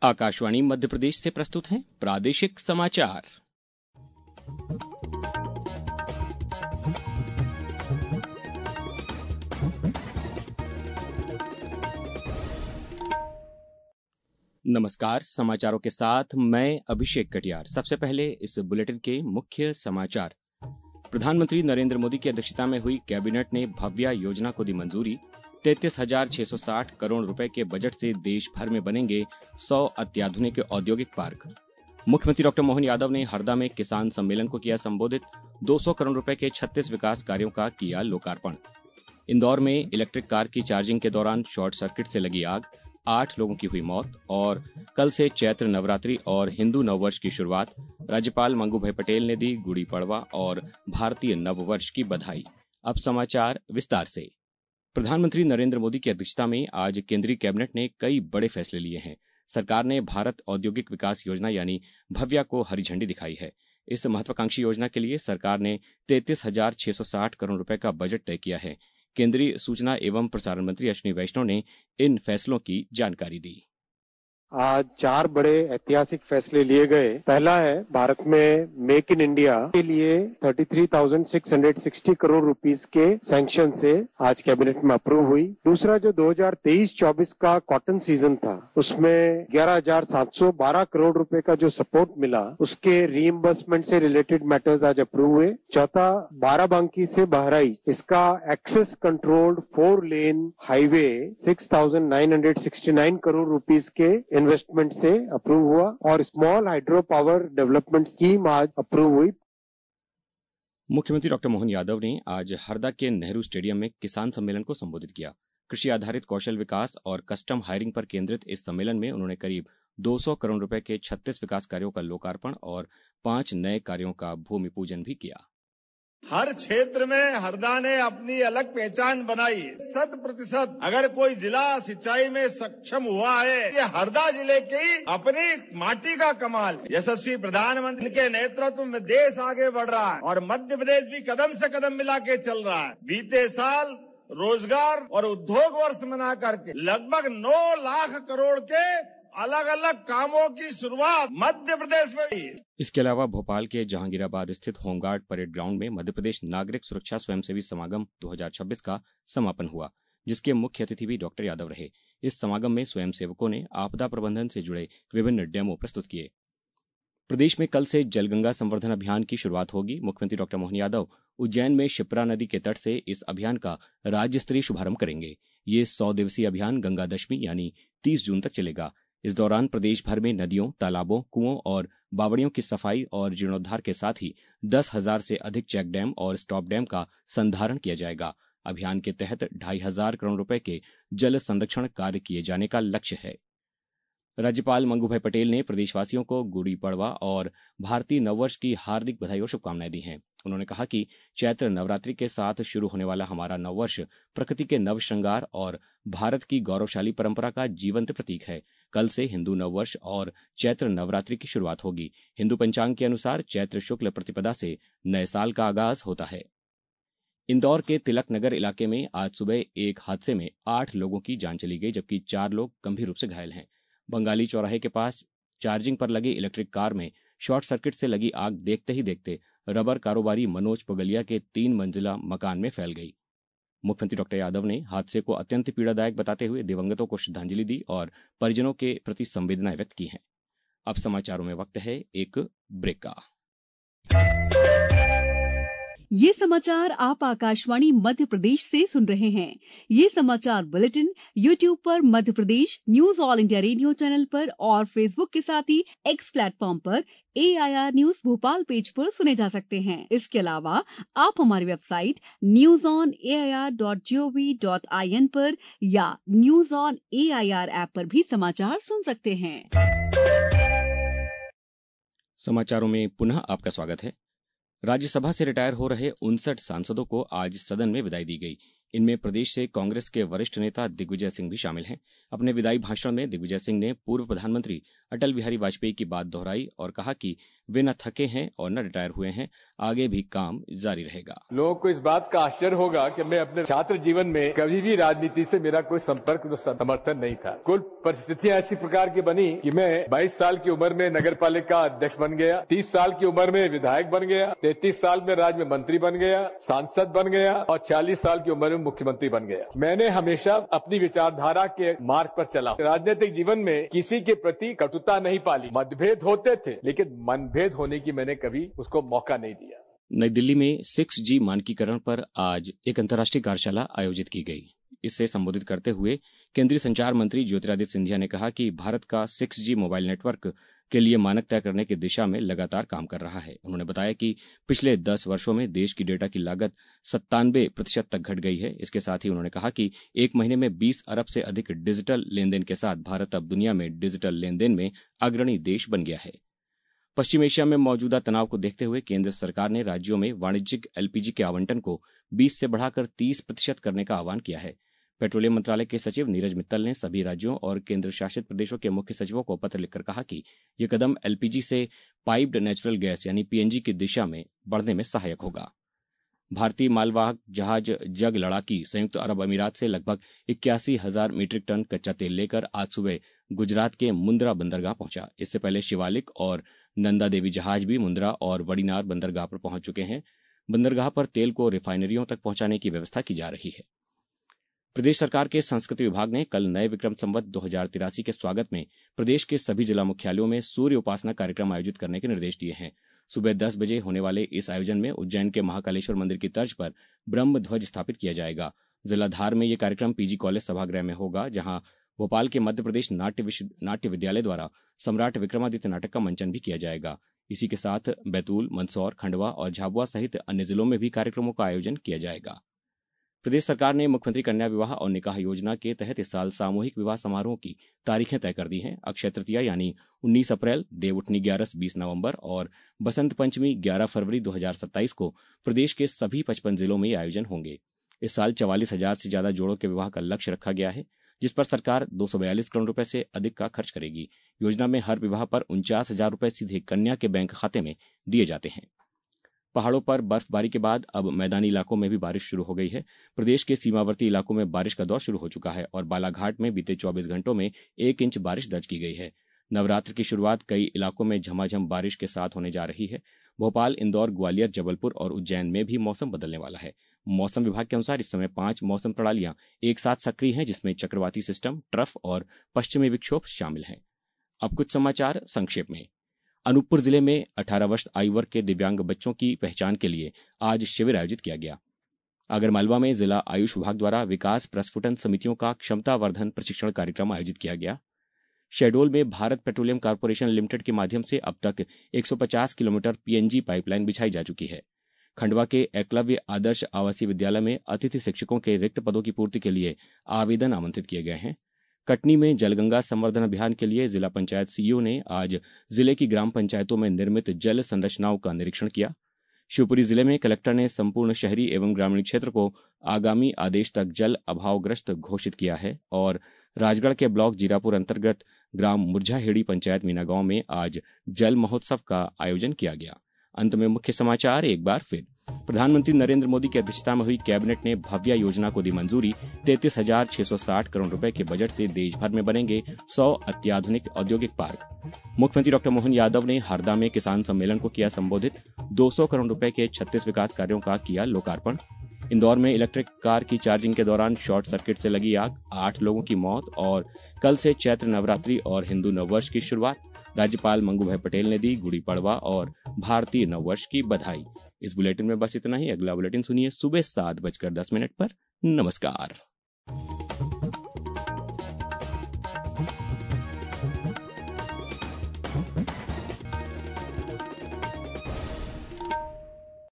आकाशवाणी मध्य प्रदेश से प्रस्तुत हैं प्रादेशिक समाचार। नमस्कार, समाचारों के साथ मैं अभिषेक कटियार। सबसे पहले इस बुलेटिन के मुख्य समाचार। प्रधानमंत्री नरेंद्र मोदी की अध्यक्षता में हुई कैबिनेट ने भव्या योजना को दी मंजूरी। 33,660 करोड़ रुपए के बजट से देश भर में बनेंगे 100 अत्याधुनिक औद्योगिक पार्क। मुख्यमंत्री डॉक्टर मोहन यादव ने हरदा में किसान सम्मेलन को किया संबोधित। 200 करोड़ रुपए के 36 विकास कार्यों का किया लोकार्पण। इंदौर में इलेक्ट्रिक कार की चार्जिंग के दौरान शॉर्ट सर्किट से लगी आग, 8 लोगों की हुई मौत। और कल से चैत्र नवरात्रि और हिंदू नववर्ष की शुरुआत। राज्यपाल मंगू भाई पटेल ने दी गुड़ी पड़वा और भारतीय नववर्ष की बधाई। अब समाचार विस्तार से। प्रधानमंत्री नरेंद्र मोदी की अध्यक्षता में आज केंद्रीय कैबिनेट ने कई बड़े फैसले लिए हैं। सरकार ने भारत औद्योगिक विकास योजना यानी भव्या को हरी झंडी दिखाई है। इस महत्वाकांक्षी योजना के लिए सरकार ने 33,660 करोड़ रुपए का बजट तय किया है। केंद्रीय सूचना एवं प्रसारण मंत्री अश्विनी वैष्णव ने इन फैसलों की जानकारी दी। आज 4 बड़े ऐतिहासिक फैसले लिए गए। पहला है भारत में मेक इन इंडिया के लिए 33,660 करोड़ रुपीस के सैंक्शन से आज कैबिनेट में अप्रूव हुई। दूसरा जो 2023-24 का कॉटन सीजन था उसमें 11,712 करोड़ रुपए का जो सपोर्ट मिला उसके रीइंबर्समेंट से रिलेटेड मैटर्स आज अप्रूव हुए। चौथा, बाराबंकी से बहराइच इसका access controlled 4 lane highway 6,969 crore rupees के इन्वेस्टमेंट से अप्रूव हुआ और small hydro power development scheme आज अप्रूव हुई। मुख्यमंत्री डॉक्टर मोहन यादव ने आज हरदा के नेहरू स्टेडियम में किसान सम्मेलन को संबोधित किया। कृषि आधारित कौशल विकास और कस्टम हायरिंग पर केंद्रित इस सम्मेलन में उन्होंने करीब 200 करोड़ रुपए के 36 विकास कार्यों का लोकार्पण और 5 नए कार्यों का भूमि पूजन भी किया। हर क्षेत्र में हरदा ने अपनी अलग पहचान बनाई। 100% अगर कोई जिला सिंचाई में सक्षम हुआ है, ये हरदा जिले की अपनी माटी का कमाल। यशस्वी प्रधानमंत्री के नेतृत्व में देश आगे बढ़ रहा है और मध्य प्रदेश भी कदम से कदम मिला के चल रहा है। बीते साल रोजगार और उद्योग वर्ष मना करके लगभग 9 लाख करोड़ के अलग अलग कामों की शुरुआत मध्य प्रदेश में हुई। इसके अलावा भोपाल के जहांगीराबाद स्थित होमगार्ड परेड ग्राउंड में मध्य प्रदेश नागरिक सुरक्षा स्वयंसेवी समागम 2026 का समापन हुआ, जिसके मुख्य अतिथि भी डॉक्टर यादव रहे। इस समागम में स्वयंसेवकों ने आपदा प्रबंधन से जुड़े विभिन्न डेमो प्रस्तुत किए। प्रदेश में कल से जलगंगा संवर्धन अभियान की शुरुआत होगी। मुख्यमंत्री डॉक्टर मोहन यादव उज्जैन में शिप्रा नदी के तट से इस अभियान का राज्य स्तरीय शुभारंभ करेंगे। ये 100 दिवसीय अभियान गंगा दशमी यानी 30 जून तक चलेगा। इस दौरान प्रदेश भर में नदियों, तालाबों, कुओं और बावड़ियों की सफाई और जीर्णोद्धार के साथ ही 10,000 से अधिक चेक डैम और स्टॉप डैम का संधारण किया जाएगा। अभियान के तहत 2,500 करोड़ रुपए के जल संरक्षण कार्य किए जाने का लक्ष्य है। राज्यपाल मंगू भाई पटेल ने प्रदेशवासियों को गुड़ी पड़वा और भारतीय नववर्ष की हार्दिक बधाई और शुभकामनाएं दी हैं। उन्होंने कहा कि चैत्र नवरात्रि के साथ शुरू होने वाला हमारा नववर्ष प्रकृति के नव श्रृंगार और भारत की गौरवशाली परंपरा का जीवंत प्रतीक है। कल से हिंदू नववर्ष और चैत्र नवरात्रि की शुरुआत होगी। हिंदू पंचांग के अनुसार चैत्र शुक्ल प्रतिपदा से नए साल का आगाज होता है। इंदौर के तिलक नगर इलाके में आज सुबह एक हादसे में 8 लोगों की जान चली गई, जबकि 4 लोग गंभीर रूप से घायल हैं। बंगाली चौराहे के पास चार्जिंग पर लगी इलेक्ट्रिक कार में शॉर्ट सर्किट से लगी आग देखते ही देखते रबर कारोबारी मनोज पगलिया के 3 मंजिला मकान में फैल गई। मुख्यमंत्री डॉक्टर यादव ने हादसे को अत्यंत पीड़ादायक बताते हुए दिवंगतों को श्रद्धांजलि दी और परिजनों के प्रति संवेदनाएं व्यक्त की हैं। अब समाचारों में वक्त है एक ब्रेक का। ये समाचार आप आकाशवाणी मध्य प्रदेश से सुन रहे हैं। ये समाचार बुलेटिन YouTube पर Madhya Pradesh news all India radio channel पर और फेसबुक के साथ ही एक्स प्लेटफॉर्म पर AIR न्यूज भोपाल पेज पर सुने जा सकते हैं। इसके अलावा आप हमारी वेबसाइट newsonair.gov.in पर या न्यूज ऑन AIR ऐप पर भी समाचार सुन सकते हैं। समाचारों में पुनः आपका स्वागत है। राज्यसभा से रिटायर हो रहे 59 सांसदों को आज सदन में विदाई दी गई। इनमें प्रदेश से कांग्रेस के वरिष्ठ नेता दिग्विजय सिंह भी शामिल हैं। अपने विदाई भाषण में दिग्विजय सिंह ने पूर्व प्रधानमंत्री अटल बिहारी वाजपेयी की बात दोहराई और कहा कि वे न थके हैं और न रिटायर हुए हैं, आगे भी काम जारी रहेगा। लोगों को इस बात का आश्चर्य होगा कि मैं अपने छात्र जीवन में कभी भी राजनीति से मेरा कोई संपर्क समर्थन नहीं था। कुल परिस्थितियां ऐसी प्रकार की बनी कि मैं 22 साल की उम्र में नगर पालिका अध्यक्ष बन गया, 30 साल की उम्र में विधायक बन गया, 33 साल में राज्य में मंत्री बन गया, सांसद बन गया और 40 साल की उम्र में मुख्यमंत्री बन गया। मैंने हमेशा अपनी विचारधारा के मार्ग पर चला। राजनीतिक जीवन में किसी के प्रति कटुता नहीं पाली। मतभेद होते थे लेकिन मनभेद होने की मैंने कभी उसको मौका नहीं दिया। नई दिल्ली में 6G मानकीकरण पर आज एक अंतर्राष्ट्रीय कार्यशाला आयोजित की गई। इससे संबोधित करते हुए केंद्रीय संचार मंत्री ज्योतिरादित्य सिंधिया ने कहा कि भारत का 6G मोबाइल नेटवर्क के लिए मानक तय करने की दिशा में लगातार काम कर रहा है। उन्होंने बताया कि पिछले 10 वर्षों में देश की डेटा की लागत 97% तक घट गई है। इसके साथ ही उन्होंने कहा कि एक महीने में 20 अरब से अधिक डिजिटल लेनदेन के साथ भारत अब दुनिया में डिजिटल लेनदेन में अग्रणी देश बन गया है। पश्चिम एशिया में मौजूदा तनाव को देखते हुए केंद्र सरकार ने राज्यों में वाणिज्यिक LPG के आवंटन को 20 से बढ़ाकर 30% करने का आह्वान किया है। पेट्रोलियम मंत्रालय के सचिव नीरज मित्तल ने सभी राज्यों और केंद्र शासित प्रदेशों के मुख्य सचिवों को पत्र लिखकर कहा कि यह कदम LPG से पाइप्ड नेचुरल गैस यानी PNG की दिशा में बढ़ने में सहायक होगा। भारतीय मालवाहक जहाज जग लड़ाकी संयुक्त अरब अमीरात से लगभग 81,000 मीट्रिक टन कच्चा तेल लेकर आज सुबह गुजरात के मुंद्रा बंदरगाह पहुंचा। इससे पहले शिवालिक और नंदा देवी जहाज भी मुंद्रा और वड़ीनार बंदरगाह पर पहुंच चुके हैं। बंदरगाह पर तेल को रिफाइनरियों तक पहुंचाने की व्यवस्था की जा रही है। प्रदेश सरकार के संस्कृति विभाग ने कल नए विक्रम संवत 2083 के स्वागत में प्रदेश के सभी जिला मुख्यालयों में सूर्य उपासना कार्यक्रम आयोजित करने के निर्देश दिए हैं। सुबह 10 बजे होने वाले इस आयोजन में उज्जैन के महाकालेश्वर मंदिर की तर्ज पर ब्रह्म ध्वज स्थापित किया जाएगा। जिला धार में यह कार्यक्रम PG कॉलेज सभागृह में होगा, जहां भोपाल के मध्य प्रदेश नाट्य विद्यालय द्वारा सम्राट विक्रमादित्य नाटक का मंचन भी किया जाएगा। इसी के साथ बैतूल, मंदसौर, खंडवा और झाबुआ सहित अन्य जिलों में भी कार्यक्रमों का आयोजन किया जाएगा। प्रदेश सरकार ने मुख्यमंत्री कन्या विवाह और निकाह योजना के तहत इस साल सामूहिक विवाह समारोह की तारीखें तय कर दी हैं। अक्षय तृतीया यानी 19 अप्रैल, देवउठनी 11 20 नवंबर और बसंत पंचमी 11 फरवरी 2027 को प्रदेश के सभी 55 जिलों में ये आयोजन होंगे। इस साल 44,000 से ज्यादा जोड़ों के विवाह का लक्ष्य रखा गया है, जिस पर सरकार 242 करोड़ रुपए से अधिक का खर्च करेगी। योजना में हर विवाह पर 49,000 रुपए सीधे कन्या के बैंक खाते में दिए जाते हैं। पहाड़ों पर बर्फबारी के बाद अब मैदानी इलाकों में भी बारिश शुरू हो गई है। प्रदेश के सीमावर्ती इलाकों में बारिश का दौर शुरू हो चुका है और बालाघाट में बीते 24 घंटों में 1 इंच बारिश दर्ज की गई है। नवरात्र की शुरुआत कई इलाकों में झमाझम बारिश के साथ होने जा रही है। भोपाल, इंदौर, ग्वालियर, जबलपुर और उज्जैन में भी मौसम बदलने वाला है। मौसम विभाग के अनुसार इस समय 5 मौसम प्रणालियां एक साथ सक्रिय हैं, जिसमें चक्रवाती सिस्टम, ट्रफ और पश्चिमी विक्षोभ शामिल हैं। अब कुछ समाचार संक्षेप में। अनूपपुर जिले में 18 वर्ष आयु वर्ग के दिव्यांग बच्चों की पहचान के लिए आज शिविर आयोजित किया गया। आगरमालवा में जिला आयुष विभाग द्वारा विकास प्रस्फुटन समितियों का क्षमतावर्धन प्रशिक्षण कार्यक्रम आयोजित किया गया। शहडोल में भारत पेट्रोलियम कॉर्पोरेशन लिमिटेड के माध्यम से अब तक 150 किलोमीटर PNG पाइपलाइन बिछाई जा चुकी है। खंडवा के एकलव्य आदर्श आवासीय विद्यालय में अतिथि शिक्षकों के रिक्त पदों की पूर्ति के लिए आवेदन आमंत्रित किए गए हैं। कटनी में जलगंगा संवर्धन अभियान के लिए जिला पंचायत CEO ने आज जिले की ग्राम पंचायतों में निर्मित जल संरचनाओं का निरीक्षण किया। शिवपुरी जिले में कलेक्टर ने संपूर्ण शहरी एवं ग्रामीण क्षेत्र को आगामी आदेश तक जल अभावग्रस्त घोषित किया है और राजगढ़ के ब्लॉक जीरापुर अंतर्गत ग्राम मुरझाहेड़ी पंचायत मीना गांव में आज जल महोत्सव का आयोजन किया गया। अंत में मुख्य समाचार एक बार फिर। प्रधानमंत्री नरेंद्र मोदी की अध्यक्षता में हुई कैबिनेट ने भव्या योजना को दी मंजूरी। 33,660 करोड़ रुपए के बजट से देश भर में बनेंगे 100 अत्याधुनिक औद्योगिक पार्क। मुख्यमंत्री डॉक्टर मोहन यादव ने हरदा में किसान सम्मेलन को किया संबोधित। 200 करोड़ रुपए के 36 विकास कार्यों का किया लोकार्पण। इंदौर में इलेक्ट्रिक कार की चार्जिंग के दौरान शॉर्ट सर्किट से लगी आग, 8 लोगों की मौत। और कल से चैत्र नवरात्रि और हिंदू नववर्ष की शुरुआत। राज्यपाल मंगूभाई पटेल ने दी गुड़ी पड़वा और भारतीय नववर्ष की बधाई। इस बुलेटिन में बस इतना ही। अगला बुलेटिन सुनिए सुबह 7:10 पर। नमस्कार।